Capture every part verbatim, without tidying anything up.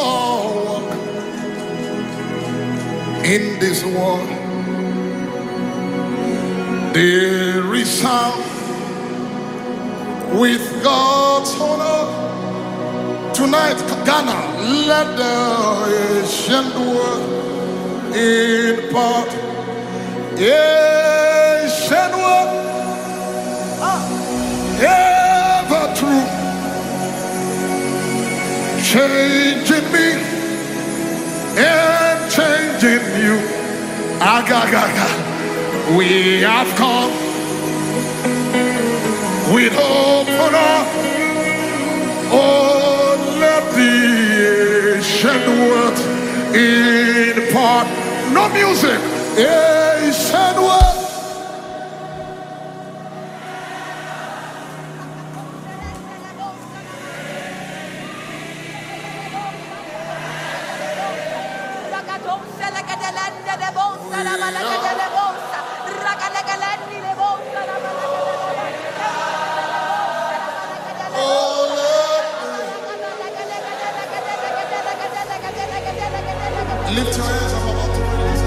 for in this world. There is sound with God's honor. Tonight, Ghana, let the ancient word impart. Ancient word, ever true, changing me and changing you. Agagaga, we have come with hope for all. Oh, let the ancient word impart. No music, ancient word. Lift your hands, I'm about to release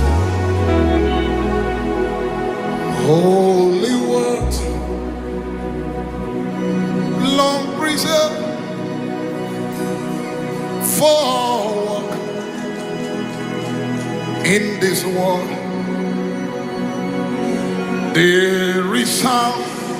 it. Holy word, long preserved for in this world. There is sound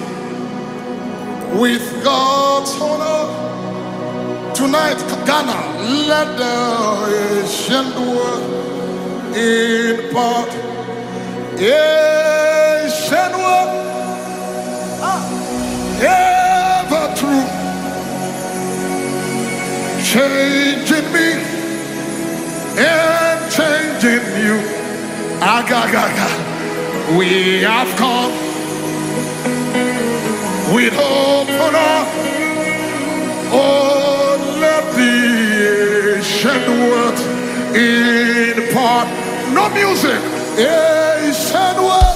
with God's honor. Tonight, Ghana, let the ancient word impart. Ancient word, ever true, changing me and changing you. Agagaga, we have come with hope for all. Oh, let the ancient word impart. No music, ancient word.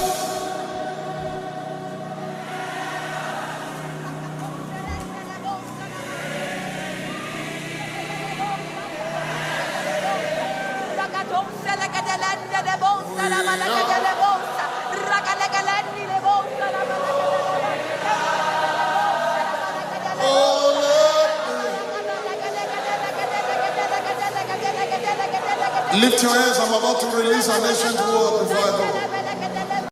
Lift your hands, I'm about to release an ancient word before I go.